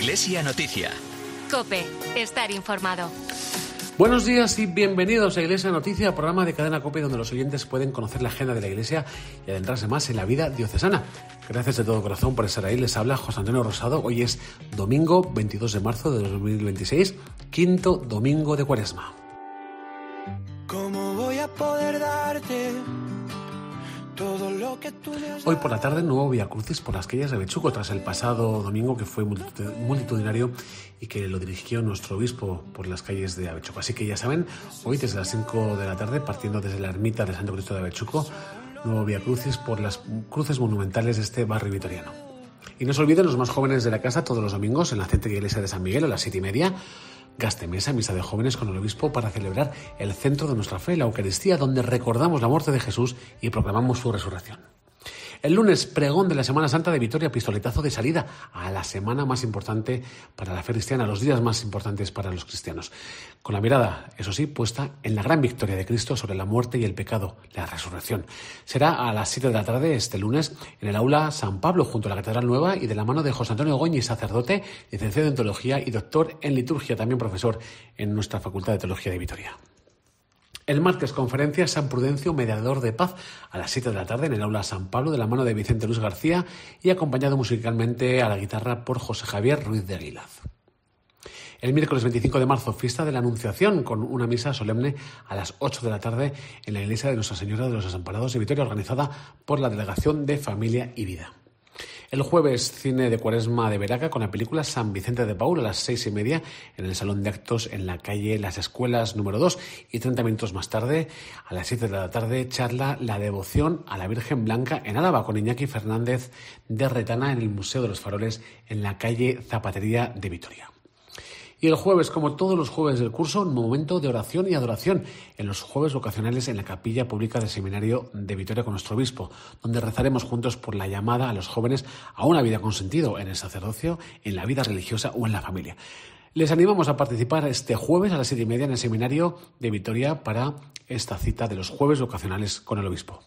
Iglesia Noticia. COPE, estar informado. Buenos días y bienvenidos a Iglesia Noticia, programa de Cadena COPE donde los oyentes pueden conocer la agenda de la Iglesia y adentrarse más en la vida diocesana. Gracias de todo corazón por estar ahí. Les habla José Antonio Rosado. Hoy es domingo 22 de marzo de 2026, quinto domingo de Cuaresma. ¿Cómo voy a poder darte todo lo que tú le has dado? Hoy por la tarde, nuevo Vía Crucis por las calles de Avechuco, tras el pasado domingo que fue multitudinario y que lo dirigió nuestro obispo por las calles de Avechuco. Así que ya saben, hoy desde las 5 de la tarde, partiendo desde la ermita de Santo Cristo de Avechuco, nuevo Vía Crucis por las cruces monumentales de este barrio vitoriano. Y no se olviden los más jóvenes de la casa todos los domingos en la céntrica iglesia de San Miguel a las 7:30, Gastemesa, misa de jóvenes con el obispo para celebrar el centro de nuestra fe, la Eucaristía, donde recordamos la muerte de Jesús y proclamamos su resurrección. El lunes, pregón de la Semana Santa de Vitoria, pistoletazo de salida a la semana más importante para la fe cristiana, los días más importantes para los cristianos. Con la mirada, eso sí, puesta en la gran victoria de Cristo sobre la muerte y el pecado, la resurrección. Será a las 7 de la tarde este lunes en el aula San Pablo, junto a la Catedral Nueva, y de la mano de José Antonio Goñi, sacerdote, licenciado en Teología y doctor en Liturgia, también profesor en nuestra Facultad de Teología de Vitoria. El martes, conferencia San Prudencio, mediador de paz, a las 7 de la tarde en el aula San Pablo, de la mano de Vicente Luis García y acompañado musicalmente a la guitarra por José Javier Ruiz de Aguilaz. El miércoles 25 de marzo, fiesta de la Anunciación, con una misa solemne a las 8 de la tarde en la iglesia de Nuestra Señora de los Desamparados de Vitoria, organizada por la Delegación de Familia y Vida. El jueves, cine de Cuaresma de Veraca con la película San Vicente de Paúl a las 6:30 en el Salón de Actos en la calle Las Escuelas número 2, y 30 minutos más tarde, a las 7 de la tarde, charla La Devoción a la Virgen Blanca en Álava con Iñaki Fernández de Retana en el Museo de los Faroles en la calle Zapatería de Vitoria. Y el jueves, como todos los jueves del curso, un momento de oración y adoración en los jueves vocacionales en la capilla pública del Seminario de Vitoria con nuestro obispo, donde rezaremos juntos por la llamada a los jóvenes a una vida con sentido en el sacerdocio, en la vida religiosa o en la familia. Les animamos a participar este jueves a las 7:30 en el Seminario de Vitoria para esta cita de los jueves vocacionales con el obispo.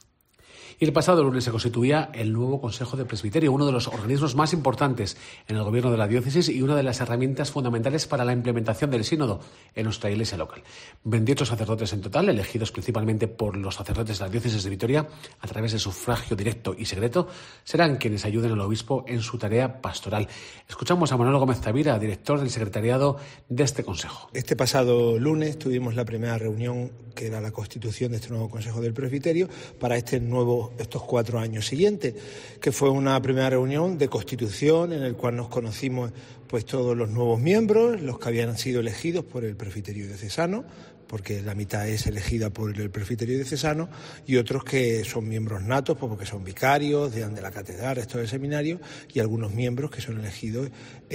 Y el pasado lunes se constituía el nuevo Consejo de Presbiterio, uno de los organismos más importantes en el gobierno de la diócesis y una de las herramientas fundamentales para la implementación del sínodo en nuestra iglesia local. 28 sacerdotes en total, elegidos principalmente por los sacerdotes de la diócesis de Vitoria a través de sufragio directo y secreto, serán quienes ayuden al obispo en su tarea pastoral. Escuchamos a Manuel Gómez Tavira, director del secretariado de este consejo. Este pasado lunes tuvimos la primera reunión, que era la constitución de este nuevo Consejo del Presbiterio para estos 4 años siguientes, que fue una primera reunión de constitución en el cual nos conocimos pues todos los nuevos miembros, los que habían sido elegidos por el presbiterio diocesano, porque la mitad es elegida por el presbiterio diocesano, y otros que son miembros natos, pues porque son vicarios, de la catedral, resto del seminario, y algunos miembros que son elegidos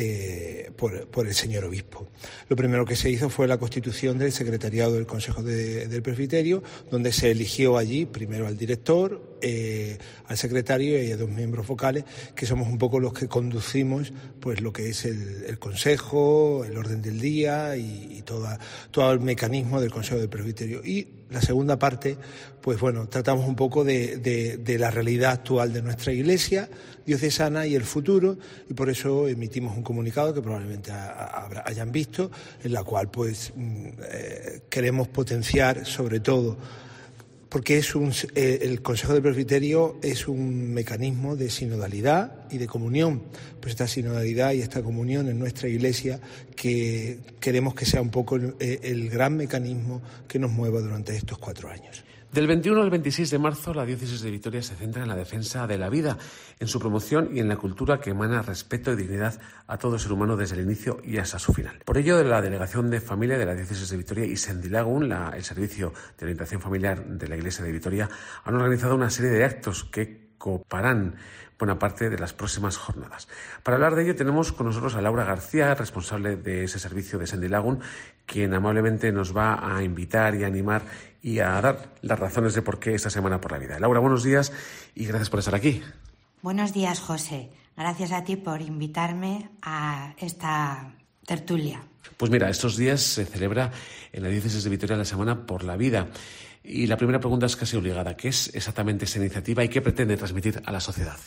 por el señor obispo. Lo primero que se hizo fue la constitución del secretariado del Consejo del Presbiterio, donde se eligió allí primero al director, al secretario y a 2 miembros vocales, que somos un poco los que conducimos pues lo que es el consejo, el orden del día y todo el mecanismo del Consejo del Presbiterio. Y la segunda parte, pues bueno, tratamos un poco de la realidad actual de nuestra iglesia diocesana y el futuro, y por eso emitimos un comunicado que probablemente hayan visto, en la cual pues queremos potenciar sobre todo, porque el Consejo del Presbiterio es un mecanismo de sinodalidad y de comunión. Pues esta sinodalidad y esta comunión en nuestra Iglesia, que queremos que sea un poco el gran mecanismo que nos mueva durante estos 4 años. Del 21 al 26 de marzo, la diócesis de Vitoria se centra en la defensa de la vida, en su promoción y en la cultura que emana respeto y dignidad a todo ser humano desde el inicio y hasta su final. Por ello, la Delegación de Familia de la diócesis de Vitoria y Sendilagun, el servicio de orientación familiar de la iglesia de Vitoria, han organizado una serie de actos que coparán buena parte de las próximas jornadas. Para hablar de ello tenemos con nosotros a Laura García, responsable de ese servicio de Sendilagun, quien amablemente nos va a invitar y a animar y a dar las razones de por qué esta Semana por la Vida. Laura, buenos días y gracias por estar aquí. Buenos días, José. Gracias a ti por invitarme a esta tertulia. Pues mira, estos días se celebra en la diócesis de Vitoria la Semana por la Vida. Y la primera pregunta es casi obligada. ¿Qué es exactamente esta iniciativa y qué pretende transmitir a la sociedad?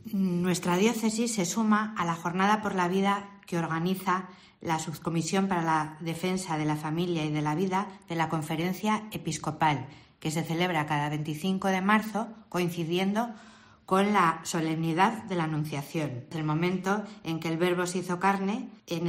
Nuestra diócesis se suma a la Jornada por la Vida que organiza la Subcomisión para la Defensa de la Familia y de la Vida de la Conferencia Episcopal, que se celebra cada 25 de marzo, coincidiendo con la solemnidad de la Anunciación, el momento en que el Verbo se hizo carne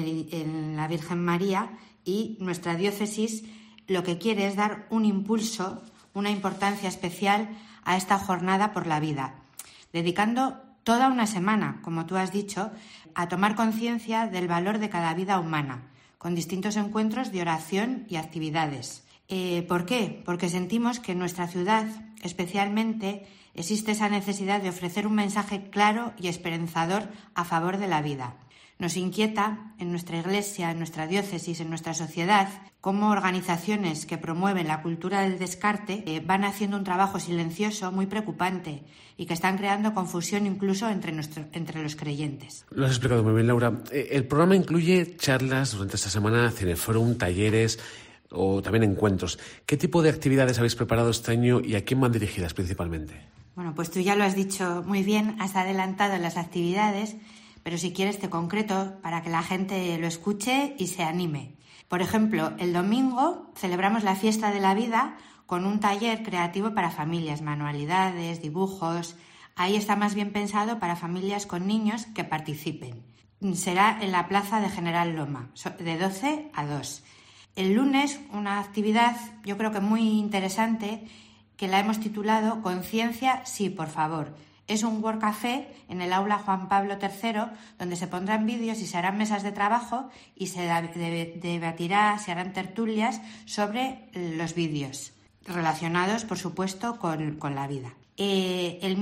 en la Virgen María, y nuestra diócesis lo que quiere es dar un impulso, una importancia especial a esta Jornada por la Vida, dedicando toda una semana, como tú has dicho, a tomar conciencia del valor de cada vida humana, con distintos encuentros de oración y actividades. ¿Por qué? Porque sentimos que en nuestra ciudad, especialmente, existe esa necesidad de ofrecer un mensaje claro y esperanzador a favor de la vida. Nos inquieta en nuestra Iglesia, en nuestra diócesis, en nuestra sociedad, cómo organizaciones que promueven la cultura del descarte van haciendo un trabajo silencioso muy preocupante y que están creando confusión incluso entre los creyentes. Lo has explicado muy bien, Laura. El programa incluye charlas durante esta semana, cineforum, talleres o también encuentros. ¿Qué tipo de actividades habéis preparado este año y a quién van dirigidas principalmente? Bueno, pues tú ya lo has dicho muy bien, has adelantado las actividades, pero si quieres te concreto para que la gente lo escuche y se anime. Por ejemplo, el domingo celebramos la Fiesta de la Vida con un taller creativo para familias, manualidades, dibujos. Ahí está más bien pensado para familias con niños que participen. Será en la plaza de General Loma, de 12 a 2. El lunes, una actividad yo creo que muy interesante que la hemos titulado Conciencia, sí, por favor. Es un Work Café en el aula Juan Pablo III, donde se pondrán vídeos y se harán mesas de trabajo y se debatirá, se harán tertulias sobre los vídeos, relacionados, por supuesto, con la vida. El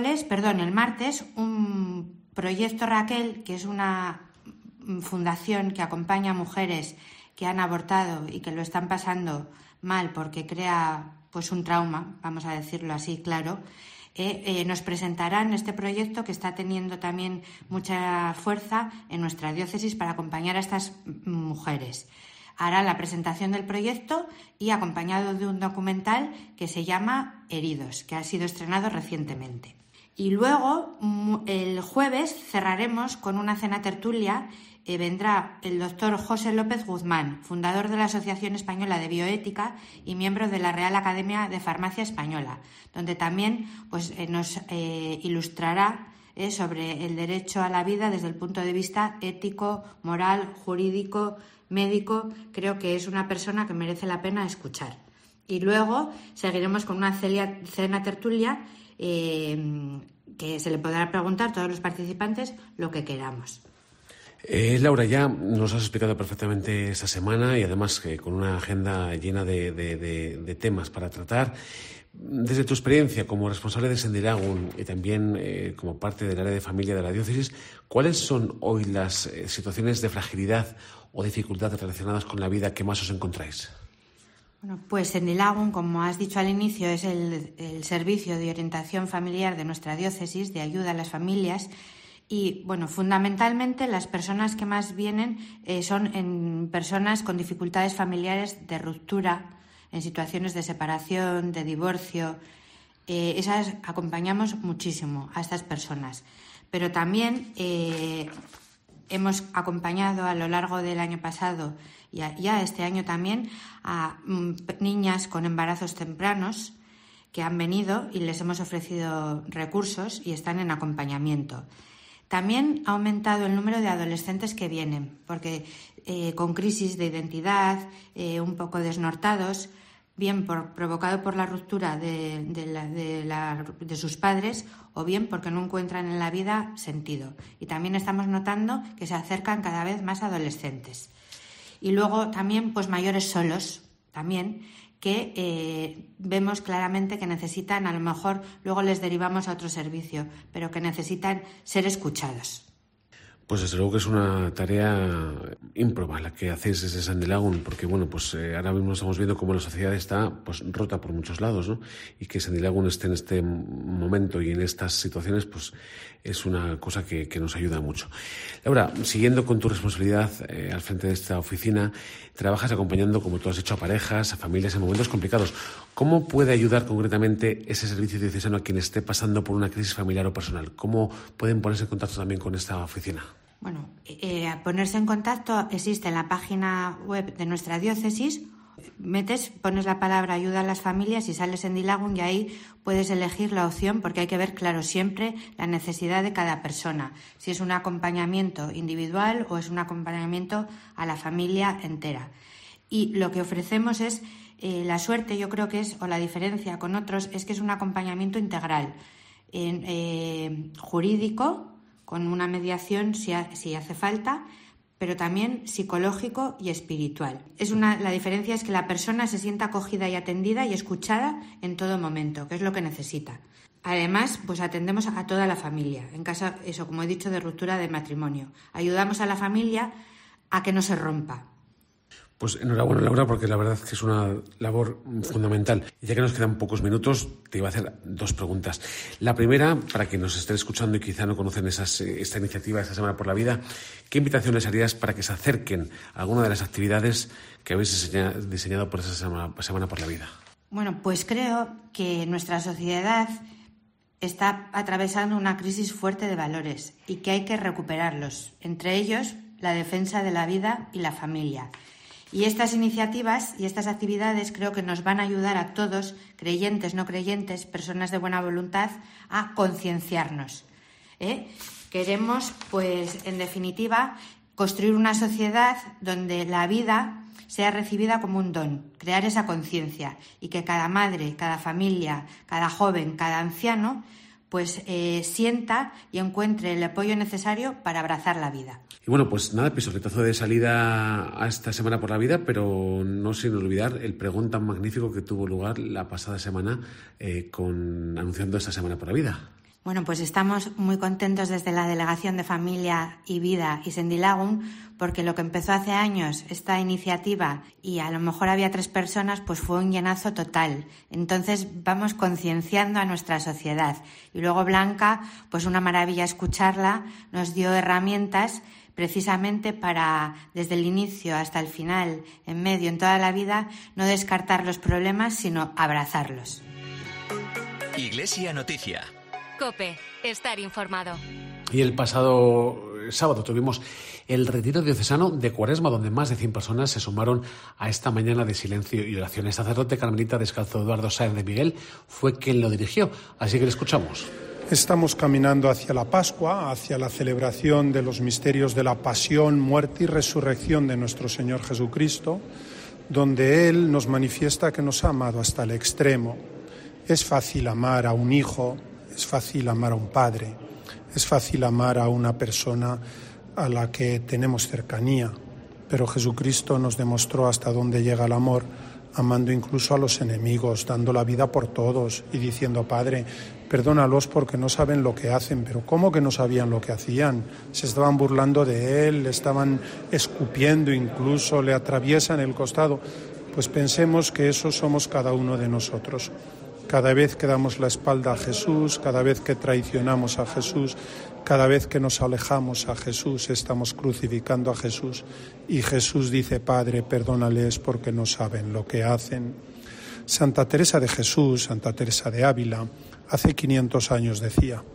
martes, un proyecto Raquel, que es una fundación que acompaña a mujeres que han abortado y que lo están pasando mal porque crea pues un trauma, vamos a decirlo así, claro. Nos presentarán este proyecto que está teniendo también mucha fuerza en nuestra diócesis para acompañar a estas mujeres. Harán la presentación del proyecto y acompañado de un documental que se llama Heridos, que ha sido estrenado recientemente. Y luego, el jueves, cerraremos con una cena tertulia. Vendrá el doctor José López Guzmán, fundador de la Asociación Española de Bioética y miembro de la Real Academia de Farmacia Española, donde también nos ilustrará sobre el derecho a la vida desde el punto de vista ético, moral, jurídico, médico. Creo que es una persona que merece la pena escuchar. Y luego seguiremos con una cena tertulia que se le podrá preguntar a todos los participantes lo que queramos. Laura, ya nos has explicado perfectamente esta semana y además con una agenda llena de temas para tratar. Desde tu experiencia como responsable de Sendilagun y también como parte del área de familia de la diócesis, ¿cuáles son hoy las situaciones de fragilidad o dificultad relacionadas con la vida que más os encontráis? Bueno, pues Sendilagun, como has dicho al inicio, es el servicio de orientación familiar de nuestra diócesis, de ayuda a las familias. Y, bueno, fundamentalmente las personas que más vienen son personas con dificultades familiares de ruptura, en situaciones de separación, de divorcio. Esas acompañamos muchísimo a estas personas. Pero también hemos acompañado a lo largo del año pasado y ya este año también a niñas con embarazos tempranos que han venido y les hemos ofrecido recursos y están en acompañamiento. También ha aumentado el número de adolescentes que vienen, porque con crisis de identidad, un poco desnortados, bien provocado por la ruptura de sus padres o bien porque no encuentran en la vida sentido. Y también estamos notando que se acercan cada vez más adolescentes. Y luego también pues mayores solos, también, que vemos claramente que necesitan, a lo mejor luego les derivamos a otro servicio, pero que necesitan ser escuchados. Pues desde luego que es una tarea ímproba la que hacéis desde Sendilagun, porque bueno, pues ahora mismo estamos viendo cómo la sociedad está pues rota por muchos lados, ¿no? Y que Sendilagun esté en este momento y en estas situaciones, pues es una cosa que nos ayuda mucho. Laura, siguiendo con tu responsabilidad al frente de esta oficina, trabajas acompañando, como tú has dicho, a parejas, a familias en momentos complicados. ¿Cómo puede ayudar concretamente ese servicio diocesano a quien esté pasando por una crisis familiar o personal? ¿Cómo pueden ponerse en contacto también con esta oficina? Bueno, ponerse en contacto existe en la página web de nuestra diócesis. Pones la palabra ayuda a las familias y sales en Dilagun, y ahí puedes elegir la opción, porque hay que ver, claro, siempre la necesidad de cada persona, si es un acompañamiento individual o es un acompañamiento a la familia entera. Y lo que ofrecemos es la suerte, yo creo que es, o la diferencia con otros, es que es un acompañamiento integral, jurídico, con una mediación si hace falta, pero también psicológico y espiritual. La diferencia es que la persona se sienta acogida y atendida y escuchada en todo momento, que es lo que necesita. Además, pues atendemos a toda la familia, en caso, eso, como he dicho, de ruptura de matrimonio. Ayudamos a la familia a que no se rompa. Pues enhorabuena, Laura, porque la verdad es que es una labor fundamental. Y ya que nos quedan pocos minutos, te iba a hacer 2 preguntas. La primera, para quien nos esté escuchando y quizá no conocen esta iniciativa, esta Semana por la Vida, ¿qué invitación les harías para que se acerquen a alguna de las actividades que habéis diseñado por esa Semana por la Vida? Bueno, pues creo que nuestra sociedad está atravesando una crisis fuerte de valores y que hay que recuperarlos, entre ellos la defensa de la vida y la familia. Y estas iniciativas y estas actividades creo que nos van a ayudar a todos, creyentes, no creyentes, personas de buena voluntad, a concienciarnos. Queremos, pues, en definitiva, construir una sociedad donde la vida sea recibida como un don, crear esa conciencia y que cada madre, cada familia, cada joven, cada anciano, pues sienta y encuentre el apoyo necesario para abrazar la vida. Y bueno, pues nada, pistoletazo de salida a esta Semana por la Vida, pero no sin olvidar el pregón tan magnífico que tuvo lugar la pasada semana anunciando esta Semana por la Vida. Bueno, pues estamos muy contentos desde la Delegación de Familia y Vida y Sendilagun, porque lo que empezó hace años, esta iniciativa, y a lo mejor había 3 personas, pues fue un llenazo total. Entonces vamos concienciando a nuestra sociedad. Y luego Blanca, pues una maravilla escucharla, nos dio herramientas precisamente para, desde el inicio hasta el final, en medio, en toda la vida, no descartar los problemas, sino abrazarlos. Iglesia Noticia. COPE, estar informado. Y el pasado sábado tuvimos el retiro diocesano de Cuaresma, donde más de 100 personas se sumaron a esta mañana de silencio y oración. El sacerdote carmelita descalzo Eduardo Sáenz de Miguel fue quien lo dirigió, así que le escuchamos. Estamos caminando hacia la Pascua, hacia la celebración de los misterios de la pasión, muerte y resurrección de nuestro Señor Jesucristo, donde Él nos manifiesta que nos ha amado hasta el extremo. Es fácil amar a un hijo, es fácil amar a un padre, es fácil amar a una persona a la que tenemos cercanía, pero Jesucristo nos demostró hasta dónde llega el amor, amando incluso a los enemigos, dando la vida por todos y diciendo: Padre, perdónalos porque no saben lo que hacen. Pero ¿cómo que no sabían lo que hacían? Se estaban burlando de Él, le estaban escupiendo incluso, le atraviesan el costado. Pues pensemos que eso somos cada uno de nosotros. Cada vez que damos la espalda a Jesús, cada vez que traicionamos a Jesús, cada vez que nos alejamos a Jesús, estamos crucificando a Jesús. Y Jesús dice: Padre, perdónales porque no saben lo que hacen. Santa Teresa de Jesús, Santa Teresa de Ávila, hace 500 años decía: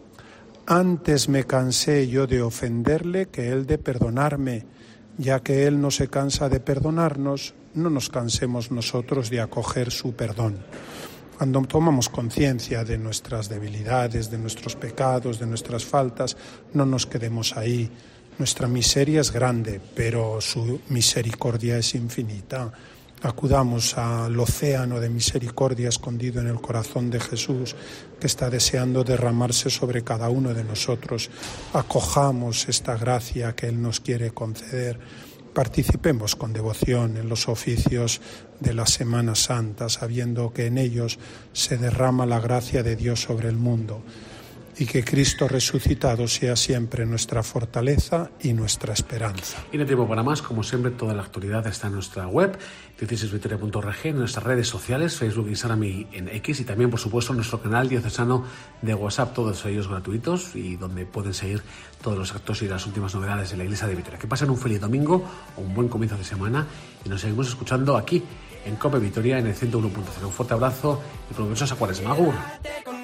antes me cansé yo de ofenderle que él de perdonarme. Ya que él no se cansa de perdonarnos, no nos cansemos nosotros de acoger su perdón. Cuando tomamos conciencia de nuestras debilidades, de nuestros pecados, de nuestras faltas, no nos quedemos ahí. Nuestra miseria es grande, pero su misericordia es infinita. Acudamos al océano de misericordia escondido en el corazón de Jesús, que está deseando derramarse sobre cada uno de nosotros. Acojamos esta gracia que Él nos quiere conceder. Participemos con devoción en los oficios de la Semana Santa, sabiendo que en ellos se derrama la gracia de Dios sobre el mundo, y que Cristo resucitado sea siempre nuestra fortaleza y nuestra esperanza. Y no tiempo para más, como siempre, toda la actualidad está en nuestra web, diocesisvitoria.org, en nuestras redes sociales, Facebook, Instagram y en X, y también, por supuesto, en nuestro canal diocesano de WhatsApp, todos ellos gratuitos, y donde pueden seguir todos los actos y las últimas novedades de la Iglesia de Vitoria. Que pasen un feliz domingo, un buen comienzo de semana, y nos seguimos escuchando aquí, en COPE Vitoria en el 101.0. Un fuerte abrazo y provechosa Cuaresma. Agur.